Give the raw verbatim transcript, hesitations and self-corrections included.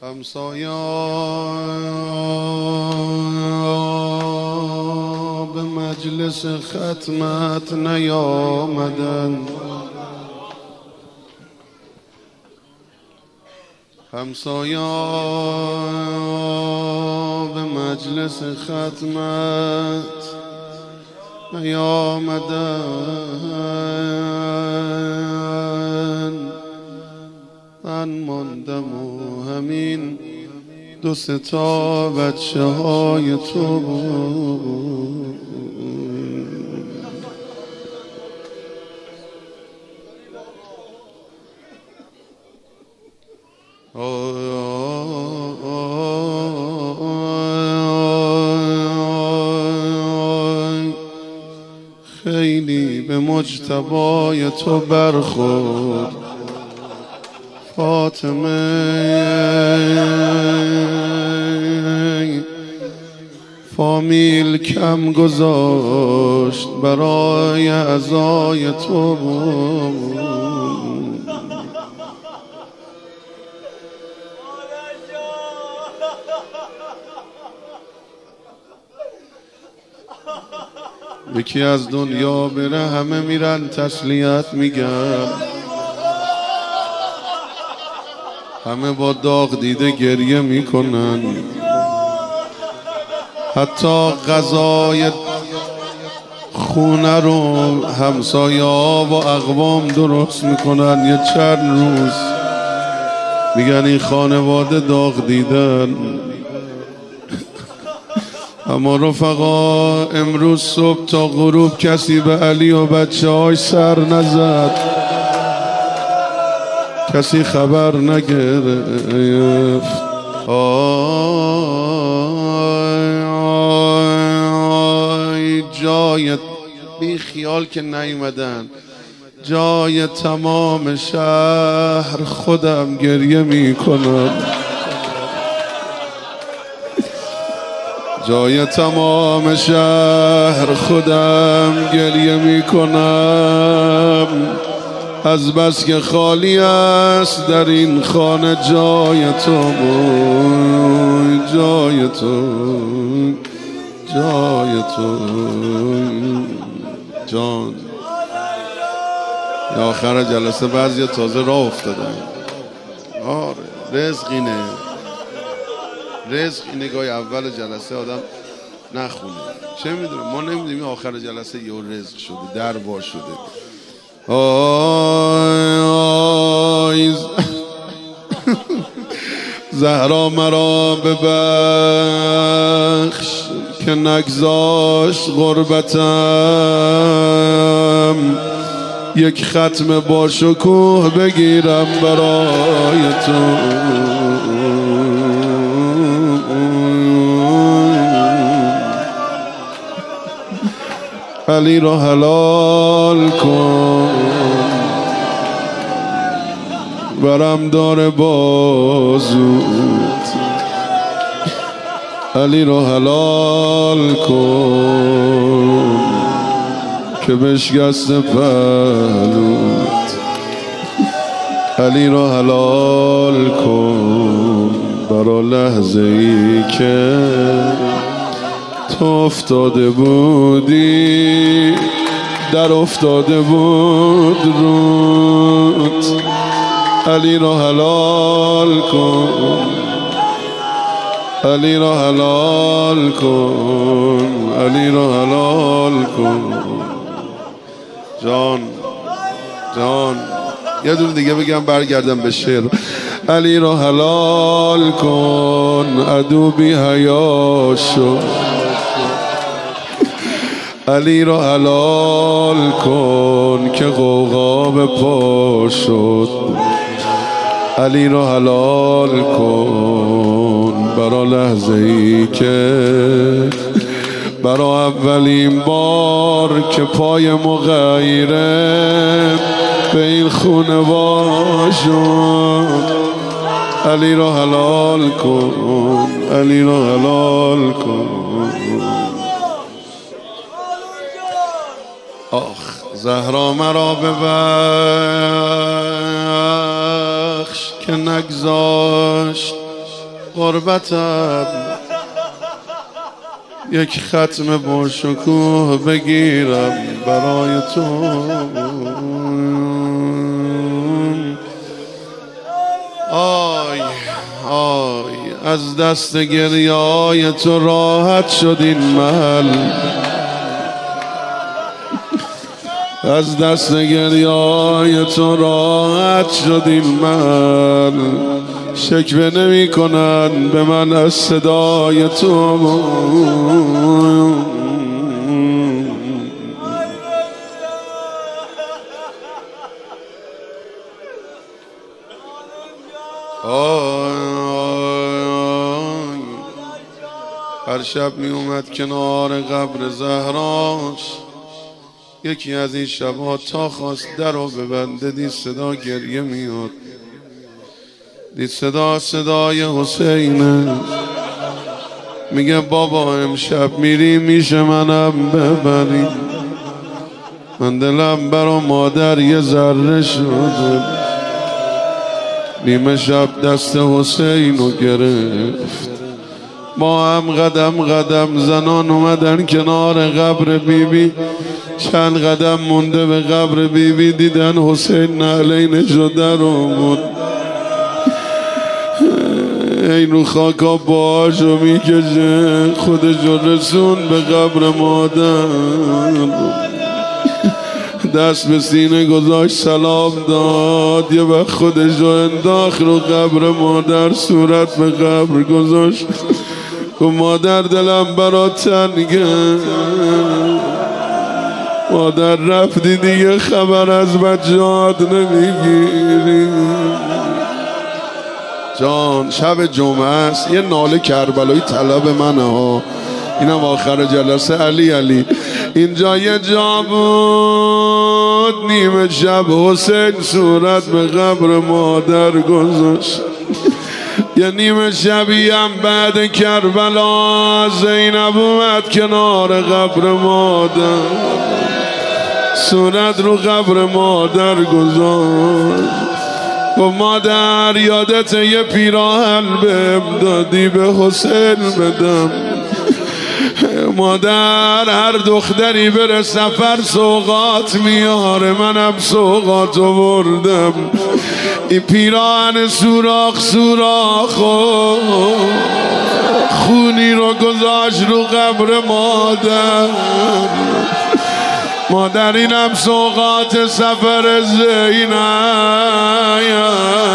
همسایا به مجلس ختمت نیامدن، همسایا به مجلس ختمت نیامدن. من ماندم و همین دو سه تا بچه های تو بود. خیلی به مجتبای تو برخورد فاطمه، فامیل کم گذاشت برای عزای تو بود. یکی از دنیا بره همه میرن تسلیت میگن، همه با داغ دیده گریه میکنن، حتی غذای خونه رو همسایا و اقوام درست میکنن. یه چند روز میگن این خانواده داغ دیدن. اما رفقا امروز صبح تا غروب کسی به علی و بچه های سر نزد، کسی خبر نگرفت. آی آی جای بی خیال که نیومدن، جای تمام شهر خودم گریه میکنم، جای تمام شهر خودم گریه میکنم. از بس که خالی است در این خانه جای تو بود، جای تو، جای تو جان. یا آخر جلسه بعضی تازه راه افتادن. آره رزق اینه، رزق اینه. گاهی اول جلسه آدم نخونه، چه میدونم، ما نمیدونیم آخر جلسه یه رزق شده، در باز شده. آی آی زهرا مرا ببخش که نگذاشت غربتم، یک ختم با شکوه بگیرم برای تو. علی را حلال کن، برم دار بازوت. علی را حلال کن که بشکست پهلوت. علی را حلال کن برا لحظه ای که تو افتاده بودی، در افتاده بود روت. علی را حلال کن، علی را حلال کن، علی را حلال کن. جان جان یه دونه دیگه بگم برگردم به شعر. علی را حلال کن عدو بی حیا شد، علی را حلال کن که غوغا به پا شد. علی را حلال کن برا لحظه ای که برا اولین بار که پای مغیره به این خونه واشد. علی را حلال کن، علی را حلال کن. آخ زهرا مرا ببخش که نگذاشت قربتم یک ختم با شکوه بگیرم برای تو. آی آی از دست گریه‌های تو راحت شد این محل، از دست گریه‌های تو راحت شد این محل. شکوه نمی کنن به من از صدای تو. هر شب می اومد کنار قبر زهراش، یکی از این شبها تا خواست در رو ببنده دید صدا گریه میاد، دید صدا صدای حسینه. میگه بابا امشب میری میشه منم ببری، من دلم برا مادر یه ذره شده. نیمه شب دست حسین رو گرفت، ما هم قدم قدم زنان اومدن کنار قبر بیبی. چند قدم مونده به قبر بیبی دیدن حسین نعلین شده رو بود. اینو خاکا باهاشو میکشه، خودشو رسون به قبر مادر. دست به سینه گذاشت سلام داد، یه وقت خودشو انداخت رو قبر مادر، صورت به قبر گذاشت و مادر دلم برات تنگه، مادر رفتی دیگه خبر از بچه‌هات نمیگیری. جان شب جمعه است، یه ناله کربلایی طلب منه ها، اینم آخر جلسه. علی علی اینجا یه جا بود، نیمه شب حسین صورت به قبر مادر گذاشت. یه نیمه شبی هم بعد کربلا زینب اومد کنار قبر مادر، صورت رو قبر مادر گذاشت. و مادر یادت یه پیراهن بهم دادی به حسین بدم. مادر هر دختری بره سفر سوغات میاره، منم سوغات آوردم. این پیراهن سوراخ سوراخ خونی رو گذاشت رو قبر مادر. مادر اینم سوغات سفر زینب.